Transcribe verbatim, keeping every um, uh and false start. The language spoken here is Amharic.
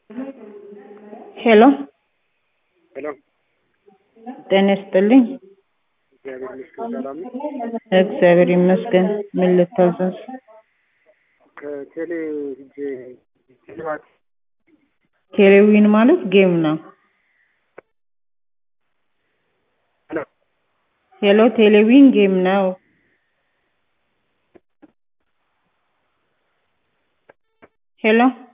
ሄሎ ሄሎ ጤና ይስጥልኝ። እግዚአብሔር ይመስገን ሰላም ነው። እግዚአብሔር ይመስገን። ምን ልታዘዝ? ከቴሌ ሂጄ ቴሌዋት ቴሌዊን ማለት ጌም ነው። ሄሎ ሄሎ ቴሌዊን ጌም ነው። ሄሎ